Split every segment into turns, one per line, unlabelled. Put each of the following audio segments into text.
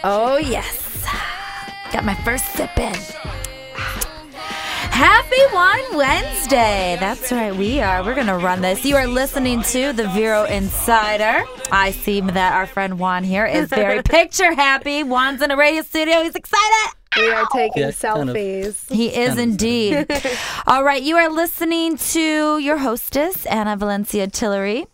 Oh, yes. Got my first sip in. Happy Wine Wednesday. That's right, we are. We're going to run this. You are listening to the Vero Insider. I see that our friend Juan here is very picture happy. Juan's in a radio studio. He's excited.
We are taking selfies.
He is indeed. All right, you are listening to your hostess, Anna Valencia Tillery.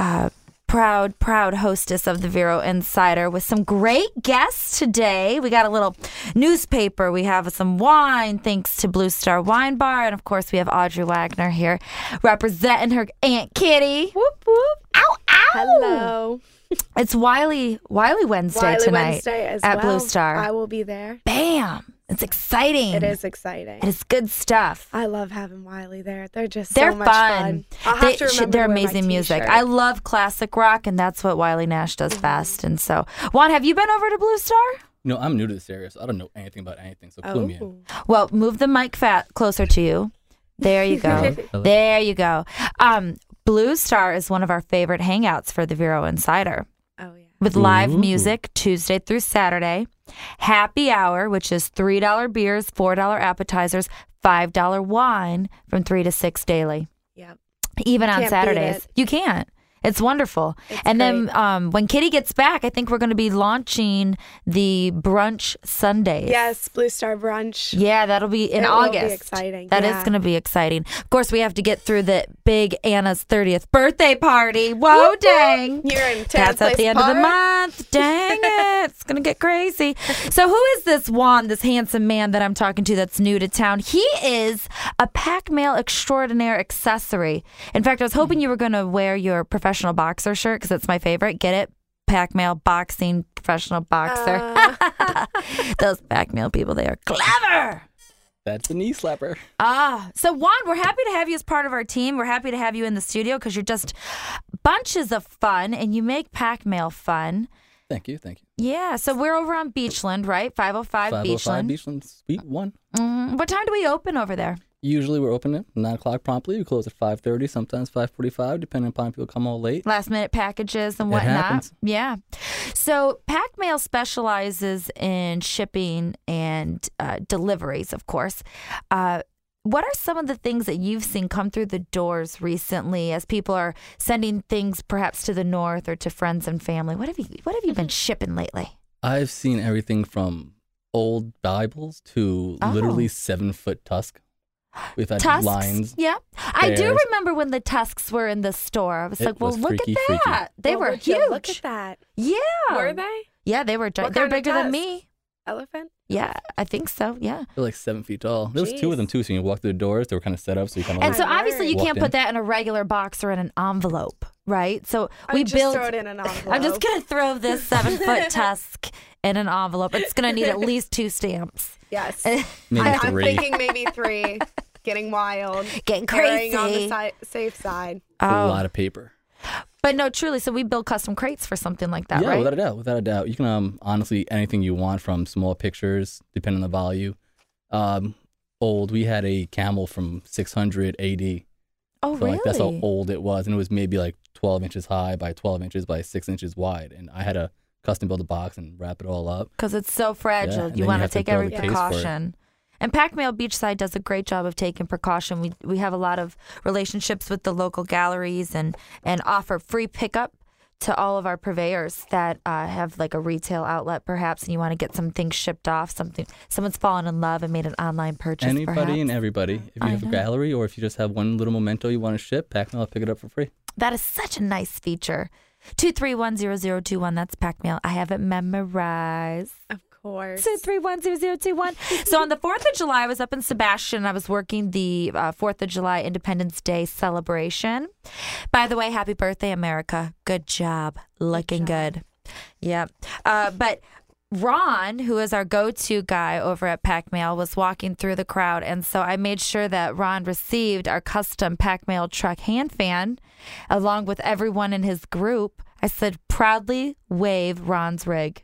Proud hostess of the Vero Insider with some great guests today. We got a little newspaper. We have some wine thanks to Blue Star Wine Bar. And, of course, we have Audrey Wagner here representing her Aunt Kitty. Whoop, whoop. Ow, ow.
Hello.
It's Wiley Wednesday tonight
Wednesday as
at
well.
Blue Star.
I will be there.
Bam. It's exciting.
It is exciting.
It is good stuff.
I love having Wiley there. They're
so
much fun. I'll have to remember
they're
to wear my
amazing music.
t-shirt.
I love classic rock, and that's what Wiley Nash does best. And so, Juan, have you been over to Blue Star?
No, I'm new to this area, so I don't know anything about anything. So clue me in.
Well, move the mic closer to you. There you go.
Hello.
There you go. Blue Star is one of our favorite hangouts for the Vero Insider.
Oh, yeah.
With live music Tuesday through Saturday. Happy hour, which is $3 beers, $4 appetizers, $5 wine from 3 to 6 daily.
Yep.
Even on
Can't
Saturdays.
beat it.
You can't. It's wonderful.
It's
and
great.
then when Kitty gets back, I think we're going to be launching the brunch Sundays.
Yes, Blue Star Brunch.
Yeah, that'll be in
It
August.
will be exciting.
That is going to be exciting. Of course, we have to get through the big Anna's 30th birthday party. Whoa, dang.
You're in
That's at the end of the month. Dang it. It's going to get crazy. So who is this Juan, this handsome man that I'm talking to that's new to town? He is a pack mail extraordinaire accessory. In fact, I was hoping you were going to wear your professional boxer shirt because it's my favorite. Get it? Pack mail, boxing, professional boxer. Those pack mail people, they are clever.
That's the knee slapper.
So Juan, we're happy to have you as part of our team. We're happy to have you in the studio because you're just bunches of fun and you make mail fun.
Thank you.
Yeah, so we're over on Beachland, right? 505 Beachland.
Beachland, Suite 1.
What time do we open over there?
Usually we're open at 9 o'clock promptly. We close at 5:30, sometimes 5:45, depending upon if people come all late.
Last minute packages and
It
whatnot.
happens.
Yeah. So Pack Mail specializes in shipping and deliveries, of course. What are some of the things that you've seen come through the doors recently as people are sending things perhaps to the north or to friends and family? What have you been shipping lately?
I've seen everything from old Bibles to literally 7-foot tusk. We've had
Tusks?
lines.
Yeah. I do
bears.
remember when the tusks were in the store. I was
It
like, well,
was
look
freaky,
at that. They
Well,
were
would you
huge.
Look at that.
Yeah.
Were they?
Yeah, they were
What
they're
kind of
bigger than
tusk?
me.
Elephant?
Yeah, I think so. Yeah.
They're like 7 feet tall. There was 2 of them too, so you walk through the doors. They were kind of set up so you kind of
And so
my
obviously you
word.
can't
Walked
put that in a regular box or in an envelope, right? So we
Just
built
throw it in an envelope.
I'm just going to throw this 7-foot tusk in an envelope. It's going to need at least 2 stamps.
Yes.
maybe
I'm
3.
thinking maybe 3. Getting wild.
Getting
Erring
crazy.
on the safe side.
A lot of paper.
But no, truly. So we build custom crates for something like that,
Yeah,
right?
without a doubt. You can honestly anything you want from small pictures, depending on the value. Old, we had a camel from 600 AD.
Oh,
So
really?
like that's how old it was, and it was maybe like 12 inches high by 12 inches by 6 inches wide, and I had to custom build a box and wrap it all up.
Because it's so fragile.
Yeah, and
You
then
want
you
to
have to
take
build
every
a case for it.
precaution. And Pack Mail Beachside does a great job of taking precaution. We have a lot of relationships with the local galleries and offer free pickup to all of our purveyors that have like a retail outlet perhaps, and you want to get some things shipped off, someone's fallen in love and made an online purchase.
Anybody
perhaps.
and everybody. If you have a gallery or if you just have one little memento you want to ship, Pack Mail will pick it up for free.
That is such a nice feature. 2310021. That's Pack Mail. I have it memorized.
Of course.
2310021. So on the 4th of July, I was up in Sebastian. I was working the 4th of July Independence Day celebration. By the way, happy birthday, America. Good job. Looking good. Yeah. But Ron, who is our go-to guy over at Pack Mail, was walking through the crowd. And so I made sure that Ron received our custom Pack Mail truck hand fan along with everyone in his group. I said, proudly wave Ron's rig.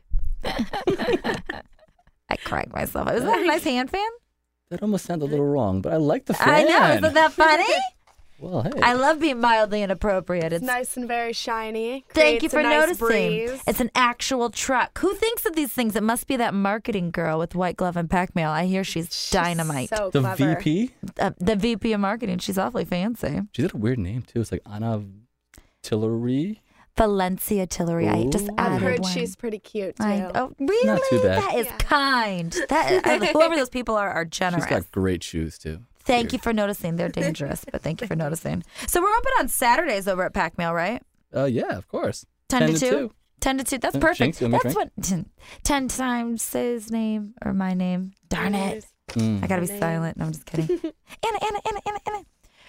I cracked myself. Is that a nice hand fan?
That almost sounded a little wrong, but I like the fan.
I know. Isn't that funny?
Well, hey.
I love being mildly inappropriate.
It's nice and very shiny.
Thank you
Creates
for
a nice
noticing.
breeze.
It's an actual truck. Who thinks of these things? It must be that marketing girl with white glove and pack mail. I hear she's dynamite.
So
the
clever.
VP?
The VP of marketing. She's awfully fancy.
She's got a weird name, too. It's like Anna Tillery.
Valencia Tillery. I just
Ooh.
added
I've heard
one.
she's pretty cute too.
Oh, really?
Not too bad.
That is
Yeah.
kind. Whoever those people are generous.
She's got great shoes, too.
Thank you for noticing. They're dangerous, but thank you for noticing. So we're open on Saturdays over at Pack Mail, right?
Yeah, of course.
10 to 2? 10 to 2. That's perfect.
Jinx, you want me to
That's what 10 times his name or my name. Darn it. I got to be
Name.
silent. No, I'm just kidding. Anna.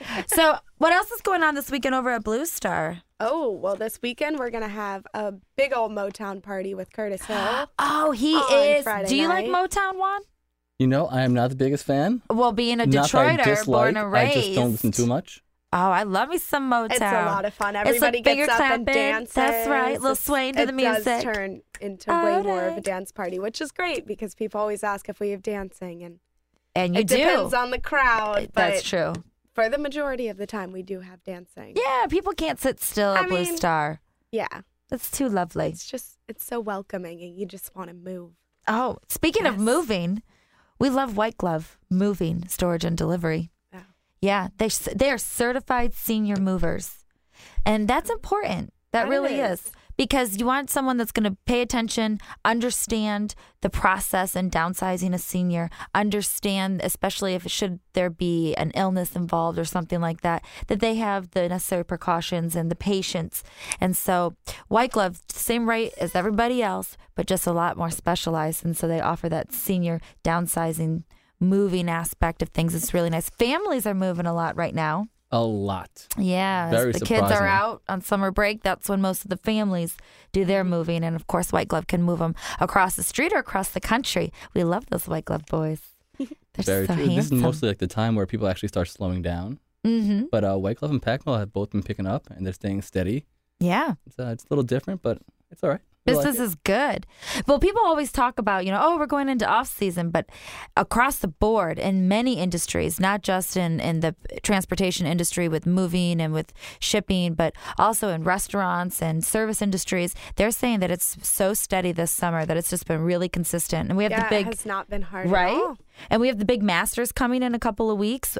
So what else is going on this weekend over at Blue Star?
Oh, well, this weekend we're going to have a big old Motown party with Curtis Hill.
Oh, he
On
is.
Friday
Do you like
night.
Motown, Juan?
You know, I am not the biggest fan.
Well, being a
Not that I
Detroiter,
dislike,
born and raised.
I just don't listen too much.
Oh, I love me some Motown.
It's a lot of fun.
It's
Everybody
like finger
gets up and
clapping.
dances.
That's right. Little swaying to the music.
It does turn into way more of a dance party, which is great because people always ask if we have dancing, and
And you
it
do.
depends on the crowd.
That's
But
true.
for the majority of the time, we do have dancing.
Yeah, people can't sit still at
I
Blue
mean-
Star.
Yeah,
That's too lovely.
it's so welcoming, and you just want to move.
Oh, speaking of
Yes.
moving, we love White Glove moving, storage, and delivery.
Yeah.
Yeah, they are certified senior movers, and that's important. That really is. Because you want someone that's going to pay attention, understand the process and downsizing a senior, understand, especially if should there be an illness involved or something like that, that they have the necessary precautions and the patience. And so White Glove, same rate as everybody else, but just a lot more specialized. And so they offer that senior downsizing, moving aspect of things. It's really nice. Families are moving a lot right now.
A lot.
Yeah,
Very
as the kids are
surprising.
out on summer break. That's when most of the families do their moving. And of course, White Glove can move them across the street or across the country. We love those White Glove boys. They're
Very
so
true.
handsome.
This is mostly like the time where people actually start slowing down.
Mm-hmm.
But White Glove and Pac Mill have both been picking up, and they're staying steady.
Yeah.
It's a little different, but it's all right. We like
Business
it.
is good. Well, people always talk about, oh, we're going into off season, but across the board in many industries, not just in the transportation industry with moving and with shipping, but also in restaurants and service industries, they're saying that it's so steady this summer that it's just been really consistent. And we have the big
it has not been hard
right?
at all.
And we have the big Masters coming in a couple of weeks,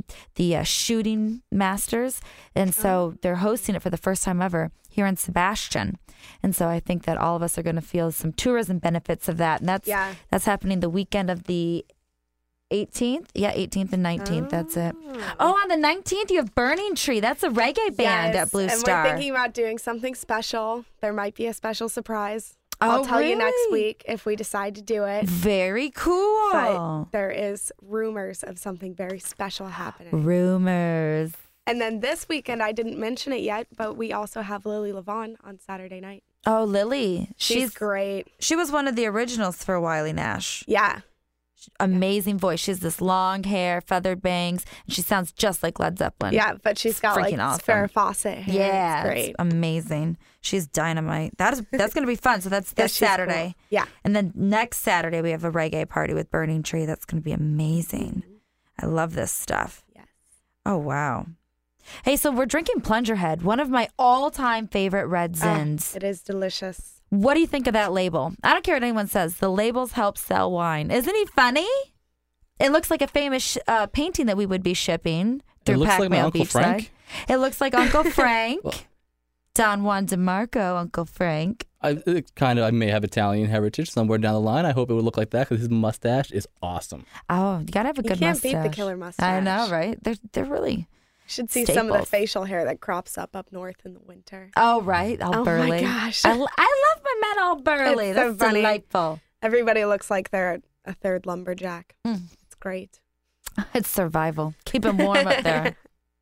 the shooting Masters. And so they're hosting it for the first time ever here in Sebastian. And so I think that all of us are going to feel some tourism benefits of that. And that's happening the weekend of the 18th. Yeah, 18th and 19th. That's it. Oh, on the 19th, you have Burning Tree. That's a reggae band at Blue Star.
And we're thinking about doing something special. There might be a special surprise.
Oh,
I'll tell you next
really?
week if we decide to do it.
Very cool.
But there is rumors of something very special happening.
Rumors.
And then this weekend, I didn't mention it yet, but we also have Lily Lavon on Saturday night.
Oh, Lily.
She's great.
She was one of the originals for Wiley Nash.
Yeah.
Amazing voice. She has this long hair, feathered bangs, and she sounds just like Led Zeppelin.
Yeah, but she's got
freaking
like
awesome.
Farrah Fawcett hair.
Yeah,
It's great.
it's amazing. She's dynamite. That's going to be fun. So that's
Yeah,
this
she's
Saturday.
cool. Yeah.
And then next Saturday, we have a reggae party with Burning Tree. That's going to be amazing. I love this stuff.
Yes.
Oh, wow. Hey, so we're drinking Plunger Head, one of my all-time favorite red zins.
It is delicious.
What do you think of that label? I don't care what anyone says. The labels help sell wine. Isn't he funny? It looks like a famous painting that we would be shipping through
looks like my
Pac-Mail
Uncle
Beachside.
Frank.
It looks like Uncle Frank.
Well-
Don Juan DeMarco, Uncle Frank.
I may have Italian heritage somewhere down the line. I hope it would look like that because his mustache is awesome.
Oh, you gotta have a
You
good
can't
mustache.
beat the killer mustache.
I know, right? They're really.
You should see some of the
Staples.
facial hair that crops up north in the winter.
Oh, right, all
Oh, my
burly.
gosh.
I love my men all burly.
It's so
That's
funny.
delightful.
Everybody looks like they're a third lumberjack.
Mm.
It's great.
It's survival. Keep him warm up there.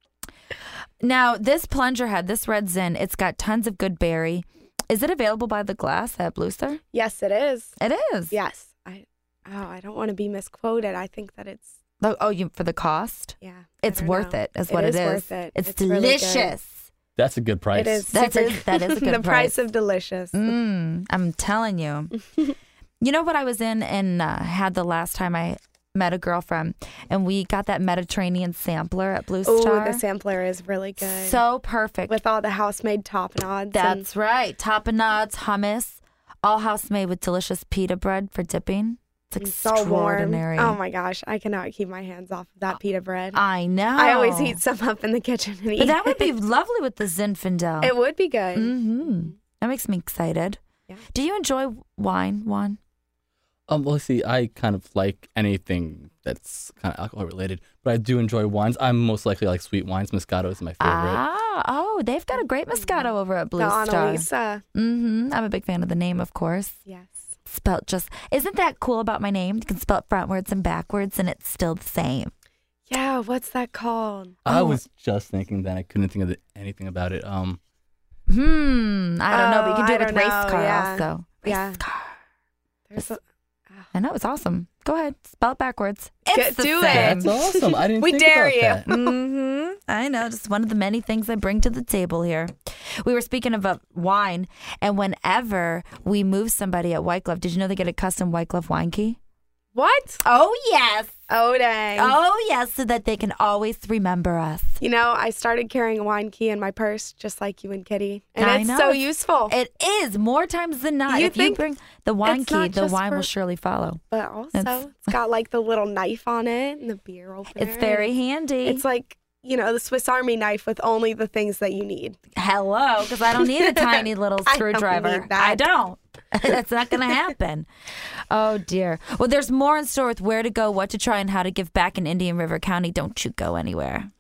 Now, this Plunger Head, this red zin, it's got tons of good berry. Is it available by the glass at Blue Star?
Yes, it is.
It is.
Yes. I don't want to be misquoted. I think that it's
For the cost?
yeah.
It's
I don't
worth
know.
it, is what it is.
Worth it.
It's
really good.
delicious.
That's a good price.
It is.
That
super-
is a good
the price of delicious.
I'm telling you. You know what I was in and had the last time I met a girlfriend, and we got that Mediterranean sampler at Blue
Oh,
Star.
the sampler is really good.
So perfect.
With all the house-made tapenades.
That's right. Tapenades, hummus, all house-made with delicious pita bread for dipping. It's
so warm.
extraordinary.
Oh my gosh, I cannot keep my hands off of that pita bread.
I know.
I always heat some up in the kitchen and eat
But that would
it.
be lovely with the Zinfandel.
It would be good.
Mm-hmm. That makes me excited.
Yeah.
Do you enjoy wine, Juan?
Well, see, I kind of like anything that's kind of alcohol related, but I do enjoy wines. I'm most likely like sweet wines. Moscato is my favorite.
They've got a great Moscato over at Blue
The
Star.
Annalisa.
Mm-hmm. I'm a big fan of the name, of course.
Yes.
Spelt just, isn't that cool about my name? You can spell it frontwards and backwards, and it's still the same.
Yeah, what's that called?
I was just thinking that I couldn't think of anything about it.
I don't know, but you can do
I
it with
don't
race
know,
car
yeah.
also. Race
Yeah.
car.
There's a,
I know, it's awesome. Go ahead, spell it backwards. It's the
do
same.
it.
That's awesome. I didn't
We
think
dare
about
you.
that.
Mm-hmm. I know, just one of the many things I bring to the table here. We were speaking about wine, and whenever we move somebody at White Glove, did you know they get a custom White Glove wine key?
what?
Oh, yes.
Oh, dang.
Oh, yes, so that they can always remember us.
You know, I started carrying a wine key in my purse, just like you and Kitty. And
I
it's
know.
so useful.
It is more times than not.
You
If you
think
bring the wine
it's
key,
not
the
just
wine
for-
will surely follow.
But also,
It's-
it's got like the little knife on it and the beer opener.
It's very handy.
It's like, you know, the Swiss Army knife with only the things that you need.
Hello, because I don't need a tiny little
I don't
screwdriver.
need that.
I don't. That's not going to happen. Oh, dear. Well, there's more in store with where to go, what to try, and how to give back in Indian River County. Don't you go anywhere.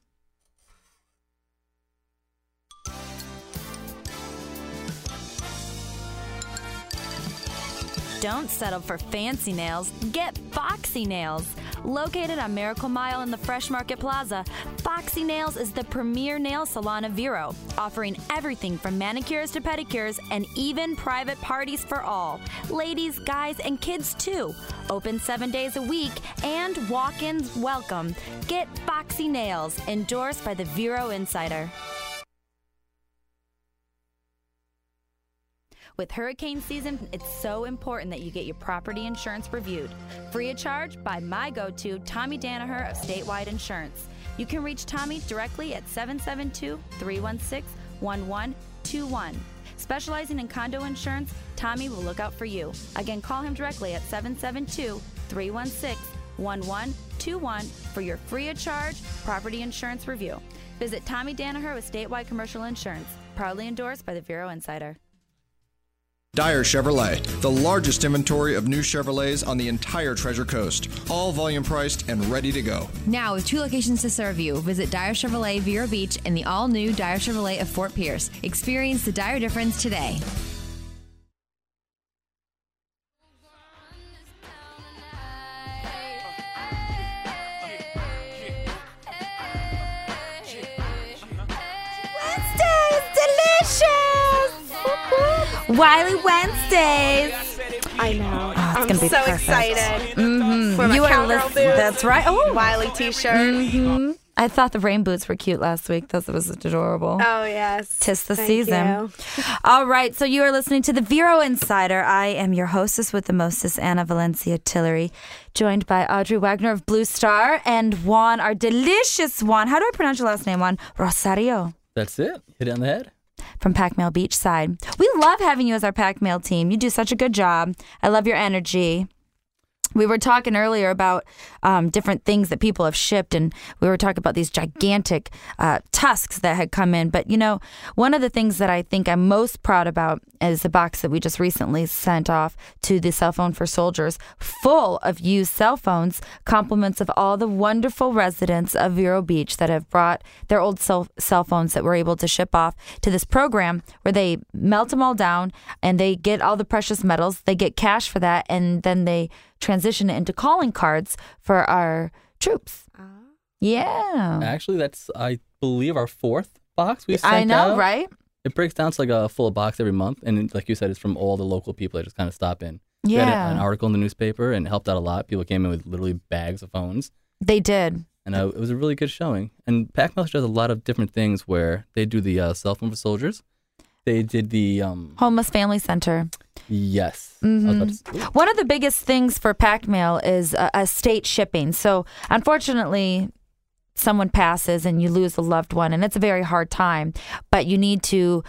Don't settle for fancy nails. Get Foxy Nails. Located on Miracle Mile in the Fresh Market Plaza, Foxy Nails is the premier nail salon of Vero, offering everything from manicures to pedicures and even private parties for all. Ladies, guys, and kids too. Open 7 days a week and walk-ins welcome. Get Foxy Nails, endorsed by the Vero Insider. With hurricane season, it's so important that you get your property insurance reviewed. Free of charge by my go-to, Tommy Danaher of Statewide Insurance. You can reach Tommy directly at 772-316-1121. Specializing in condo insurance, Tommy will look out for you. Again, call him directly at 772-316-1121 for your free of charge property insurance review. Visit Tommy Danaher with Statewide Commercial Insurance, proudly endorsed by the Vero Insider.
Dyer Chevrolet, the largest inventory of new Chevrolets on the entire Treasure Coast. All volume priced and ready to go.
Now with 2 locations to serve you, visit Dyer Chevrolet Vero Beach and the all-new Dyer Chevrolet of Fort Pierce. Experience the Dyer difference today.
Wiley Wednesdays.
I know.
Oh, it's
I'm
gonna be
so
perfect.
excited.
Mm-hmm.
For my
You are
cowgirl
listening.
boots.
That's right. Oh,
Wiley t-shirt.
Mm-hmm. I thought the rain boots were cute last week. That was adorable.
Oh, yes.
Tis the
Thank
season.
you.
All right, so you are listening to the Vero Insider. I am your hostess with the mostest, Anna Valencia Tillery, joined by Audrey Wagner of Blue Star and Juan, our delicious Juan. How do I pronounce your last name, Juan? Rosario.
That's it. Hit it on the head.
From Pac Mail Beachside. We love having you as our Pac Mail team. You do such a good job. I love your energy. We were talking earlier about different things that people have shipped, and we were talking about these gigantic tusks that had come in. But, you know, one of the things that I think I'm most proud about is the box that we just recently sent off to the Cell Phone for Soldiers, full of used cell phones, compliments of all the wonderful residents of Vero Beach that have brought their old cell phones that we're able to ship off to this program where they melt them all down and they get all the precious metals. They get cash for that, and then they transition it into calling cards for our troops. Yeah.
Actually, that's, I believe, our 4th box we sent
I know,
out.
right?
It breaks down to like a full box every month. And like you said, it's from all the local people that just kind of stop in. We had an
Yeah.
article in the newspaper and it helped out a lot. People came in with literally bags of phones.
They did.
And it was a really good showing. And Pac Mail does a lot of different things where they do the Cell Phone for Soldiers. They did the
Homeless Family Center.
Yes.
Mm-hmm.
I was about to say-
One of the biggest things for pack mail is estate shipping. So unfortunately, someone passes and you lose a loved one, and it's a very hard time. But you need to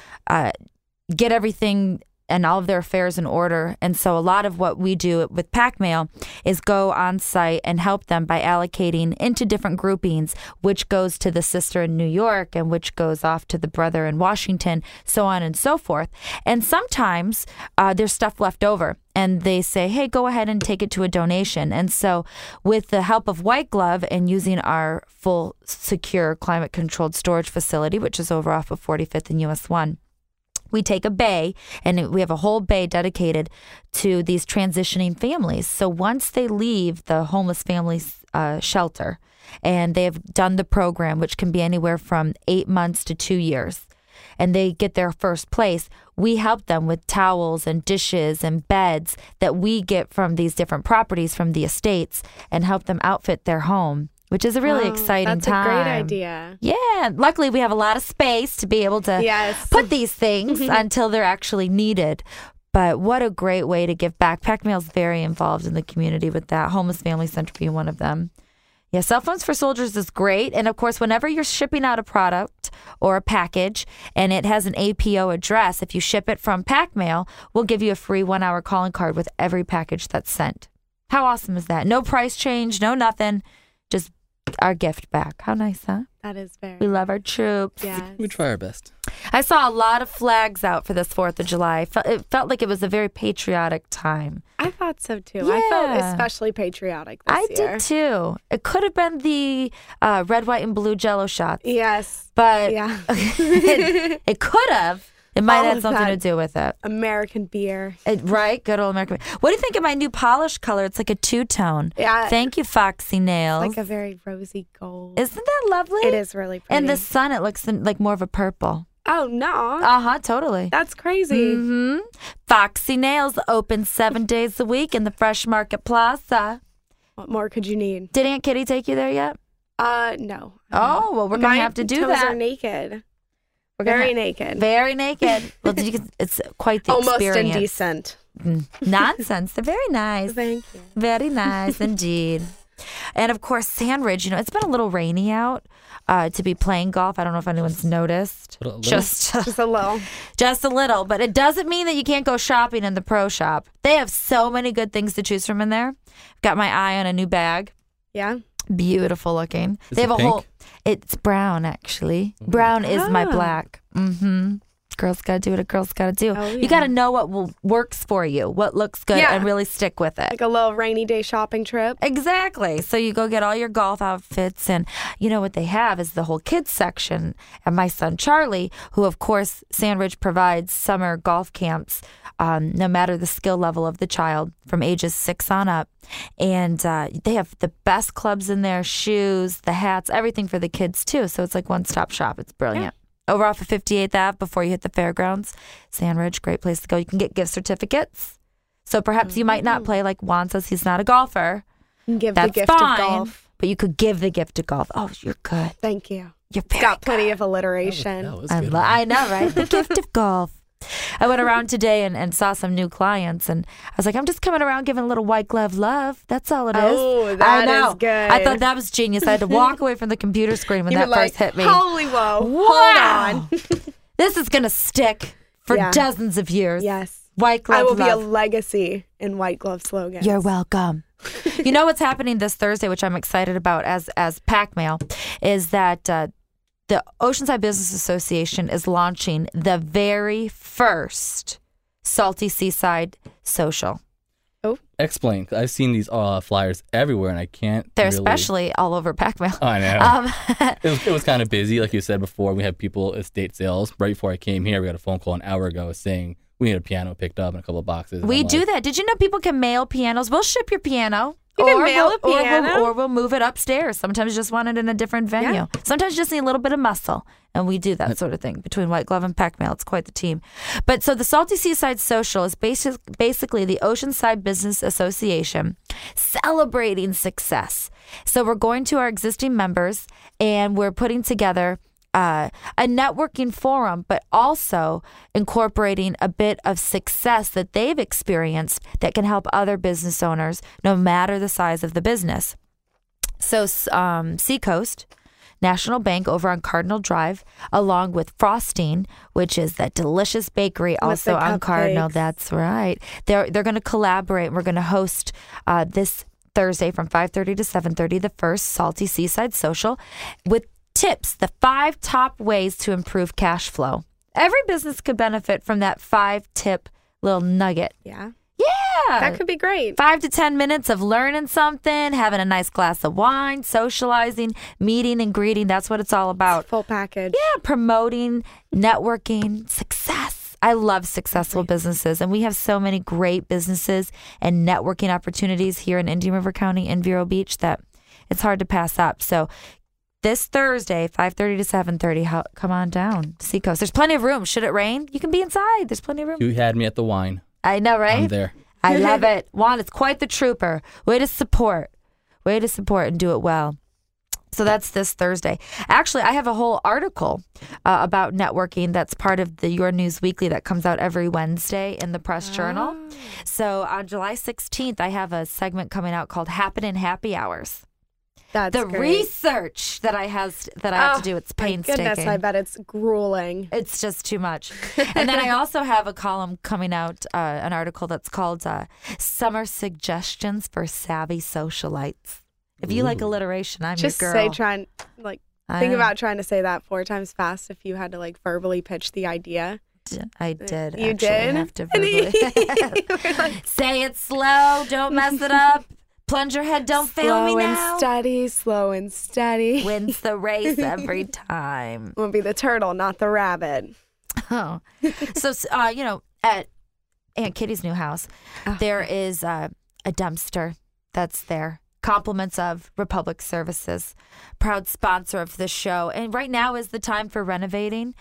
get everything and all of their affairs in order. And so a lot of what we do with pack mail is go on site and help them by allocating into different groupings, which goes to the sister in New York and which goes off to the brother in Washington, so on and so forth. And sometimes there's stuff left over and they say, hey, go ahead and take it to a donation. And so with the help of White Glove and using our full secure climate controlled storage facility, which is over off of 45th and US 1, we take a bay, and we have a whole bay dedicated to these transitioning families. So once they leave the homeless families shelter, and they have done the program, which can be anywhere from 8 months to 2 years, and they get their first place, we help them with towels and dishes and beds that we get from these different properties from the estates and help them outfit their home, which is a really exciting time.
That's a great idea.
Yeah. Luckily, we have a lot of space to be able to put these things until they're actually needed. But what a great way to give back. Pack Mail's very involved in the community with that. Homeless Family Center being one of them. Yeah, Cell Phones for Soldiers is great. And of course, whenever you're shipping out a product or a package and it has an APO address, if you ship it from Pack Mail, we'll give you a free 1-hour calling card with every package that's sent. How awesome is that? No price change, no nothing. Just our gift back. How nice, huh?
That is very.
We love our troops.
Yes.
We try our best.
I saw a lot of flags out for this 4th of July. It felt like it was a very patriotic time.
I thought so too. I felt
Yeah.
especially patriotic this year.
Did too. It could have been the red, white, and blue Jell-O shots.
Yes.
But
Yeah.
it could have. It might
All
have
of
something to
that.
do with it.
American beer.
Right? Good old American. What do you think of my new polish color? It's like a two-tone.
Yeah.
Thank you, Foxy Nails.
Like a very rosy gold.
Isn't that lovely?
It is really pretty.
In the sun, it looks like more of a purple.
Oh, no.
Uh-huh, totally.
That's crazy.
Mm-hmm. Foxy Nails open 7 days a week in the Fresh Market Plaza.
What more could you need?
Did Aunt Kitty take you there yet?
No.
Oh, well, we're going to have to do
toes
that.
are naked.
We're gonna
Very naked.
Very naked. Well, it's quite the
Almost
experience.
indecent.
Nonsense. They're very nice.
Thank you.
Very nice indeed. And of course, Sandridge, it's been a little rainy out to be playing golf. I don't know if anyone's noticed.
A little?
Just
Just a little.
just a little, but it doesn't mean that you can't go shopping in the pro shop. They have so many good things to choose from in there. Got my eye on a new bag.
Yeah.
Beautiful looking.
Is
They have
it
a
pink?
whole. It's brown actually. Brown is my black. Mm-hmm. Girls gotta do what a girl's gotta do.
Oh,
You
yeah.
gotta know what works for you, what looks good,
Yeah.
and really stick with it.
Like a little rainy day shopping trip.
Exactly. So you go get all your golf outfits, and you know what they have is the whole kids section. And my son Charlie, who of course Sandridge provides summer golf camps, no matter the skill level of the child, from ages 6 on up. And they have the best clubs in there, shoes, the hats, everything for the kids too. So it's like one-stop shop. It's brilliant. Over off of 58th Ave before you hit the fairgrounds. Sandridge, great place to go. You can get gift certificates. So perhaps you might not play like Juan says he's not a golfer.
And give
That's
the gift
fine,
of golf.
but you could give the gift of golf. Oh, you're good.
Thank you.
You're very
Got plenty
good.
of alliteration.
That was good.
I know, right? The gift of golf. I went around today and saw some new clients, and I was like, I'm just coming around giving a little white glove love. That's all it is.
Oh, that
I know.
is good.
I thought that was genius. I had to walk away from the computer screen when
You
that
were like,
first hit me.
Holy whoa.
Wow.
Hold on.
This is going to stick for
Yeah.
dozens of years.
Yes.
White glove
I will be a
love.
legacy in white glove slogans.
You're welcome. You know what's happening this Thursday, which I'm excited about as Pack Mail, is that the Oceanside Business Association is launching the very first Salty Seaside Social.
Explain. 'Cause I've seen these flyers everywhere, and I can't.
They're
really...
especially all over Pack Mail.
I know.
Um,
It was kind of busy, like you said before. We had people estate sales. Right before I came here, we got a phone call an hour ago saying we need a piano picked up and a couple of boxes. And
we
I'm
do
like,
that. Did you know people can mail pianos? We'll ship your piano.
You can mail a piano?
Or we'll move it upstairs. Sometimes you just want it in a different venue.
Yeah.
Sometimes you just need a little bit of muscle. And we do that sort of thing between White Glove and Pack Mail. It's quite the team. But so the Salty Seaside Social is basically the Oceanside Business Association celebrating success. So we're going to our existing members and we're putting together a networking forum, but also incorporating a bit of success that they've experienced that can help other business owners, no matter the size of the business. So Seacoast National Bank over on Cardinal Drive, along with Frosting, which is that delicious bakery also on Cardinal. That's right. They're going to collaborate. We're going to host this Thursday from 5:30 to 7:30, the first Salty Seaside Social, with tips, the 5 top ways to improve cash flow. Every business could benefit from that 5-tip little nugget.
Yeah.
Yeah.
That could be great.
5 to 10 minutes of learning something, having a nice glass of wine, socializing, meeting and greeting. That's what it's all about.
Full package.
Yeah, promoting, networking, success. I love successful businesses, and we have so many great businesses and networking opportunities here in Indian River County and Vero Beach that it's hard to pass up. So this Thursday, 5:30 to 7:30, come on down, Seacoast. There's plenty of room. Should it rain, you can be inside. There's plenty of room.
You had me at the wine.
I know, right?
I'm there.
I love it. Juan, it's quite the trooper. Way to support and do it well. So that's this Thursday. Actually, I have a whole article about networking that's part of the Your News Weekly that comes out every Wednesday in the Press Journal. So on July 16th, I have a segment coming out called Happening Happy Hours.
That's
the
great.
research that I have to do, it's painstaking.
My goodness, I bet it's grueling.
It's just too much. And then I also have a column coming out, an article that's called Summer Suggestions for Savvy Socialites. If you like alliteration, I'm
just
your girl.
Think about trying to say that 4 times fast if you had to verbally pitch the idea.
I did.
You
actually
did?
have to verbally. Say it slow. Don't mess it up. Plunge your head. Don't fail me now.
Slow and steady.
Wins the race every time.
I'm going to be the turtle, not the rabbit.
Oh. So, at Aunt Kitty's new house, there is a dumpster that's there. Compliments of Republic Services, proud sponsor of the show. And right now is the time for renovating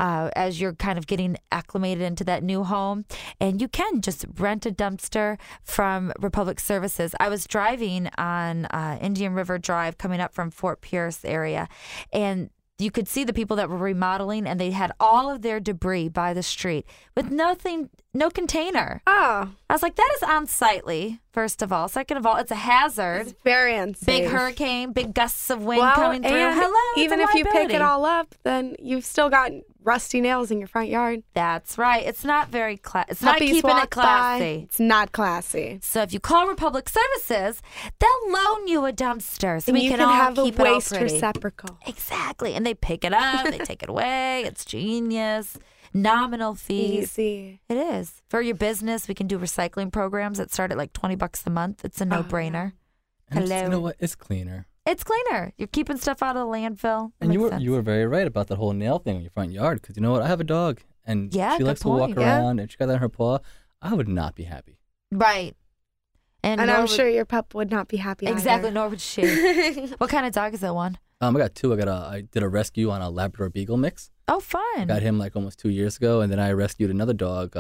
as you're kind of getting acclimated into that new home. And you can just rent a dumpster from Republic Services. I was driving on Indian River Drive coming up from Fort Pierce area, and you could see the people that were remodeling, and they had all of their debris by the street with no container.
Oh.
I was like, that is unsightly, first of all. Second of all, it's a hazard.
It's very unsafe.
Big hurricane, big gusts of wind coming through.
And
Hello,
even if you pick it all up, then you've still got rusty nails in your front yard.
That's right. It's not very classy. It's not keeping it classy.
It's not classy.
So if you call Republic Services, they'll loan you a dumpster so
and
we
you
can
can
all
have
keep
a
it all
waste
pretty.
receptacle.
Exactly. And they pick it up, they take it away. It's genius. Nominal fees.
Easy.
It is. For your business, we can do recycling programs that start at like $20 a month. It's a no-brainer.
And
Hello.
you know what? It's cleaner.
It's cleaner. You're keeping stuff out of the landfill.
And
Makes sense.
you were very right about that whole nail thing in your front yard. Because you know what? I have a dog, and
Yeah,
she
good
likes to walk
point. Yeah.
around, and she got that in her paw. I would not be happy.
Right. And
And
nor
I'm
would-
sure your pup would not be happy
Exactly,
either.
nor would she. What kind of dog is that one?
I got 2. I did a rescue on a Labrador Beagle mix.
Oh, fun.
Got him like almost 2 years ago, and then I rescued another dog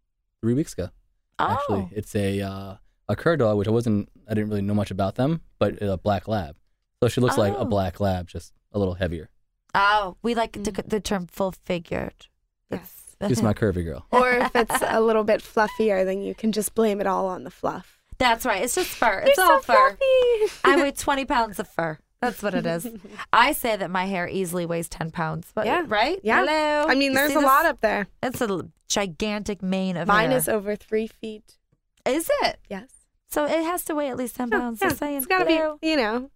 3 weeks ago.
Oh.
Actually, it's a cur dog, which I didn't really know much about them, but a black lab. So she looks like a
Oh.
black lab, just a little heavier.
Oh, we like the term full-figured.
Yes.
She's my curvy girl.
Or if it's a little bit fluffier, then you can just blame it all on the fluff.
That's right. It's just fur. It's
You're
all
so
fur.
fluffy.
I weigh 20 pounds of fur. That's what it is. I say that my hair easily weighs 10 pounds. But,
Yeah.
Right?
Yeah.
Hello.
I mean,
You
there's
see
a
this?
lot up there.
It's a gigantic mane of
Mine
hair.
is over 3 feet.
Is it?
Yes.
So it has to weigh at least 10 pounds.
Yeah,
Just saying.
it's got to
Hello.
be,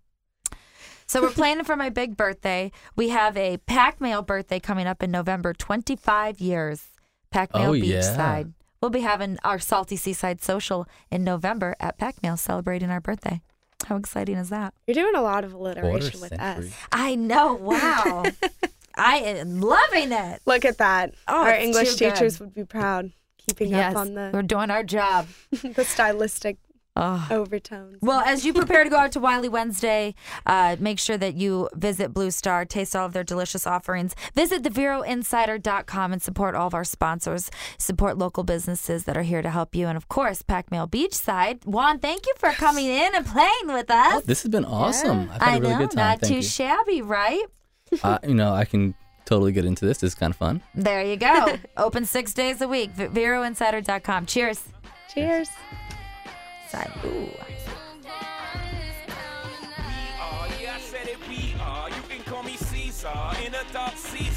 So we're planning for my big birthday. We have a Pac Mail birthday coming up in November, 25 years. Pac Mail
Oh, yeah.
Beachside. We'll be having our Salty Seaside Social in November at Pac Mail celebrating our birthday. How exciting is that?
You're doing a lot of alliteration with
century.
S.
I know. Wow. I am loving it.
Look at that.
Oh,
Our
it's
English
too good.
teachers would be proud keeping
Yes,
up on
we're
the,
doing our job.
the stylistic
Oh.
overtones.
Well, as you prepare to go out to Wiley Wednesday, make sure that you visit Blue Star, taste all of their delicious offerings. Visit theveroinsider.com and support all of our sponsors. Support local businesses that are here to help you. And, of course, Pac Mail Beachside. Juan, thank you for coming in and playing with us.
This has been awesome. I've had
I
a really
know,
good time.
not
Thank
too
you.
shabby, right?
I can totally get into this. This is kind of fun.
There you go. Open 6 days a week. VeroInsider.com. Cheers.
Cheers.
Side. Ooh.
Yeah, I said it, we are. You can call me Caesar in a dark season.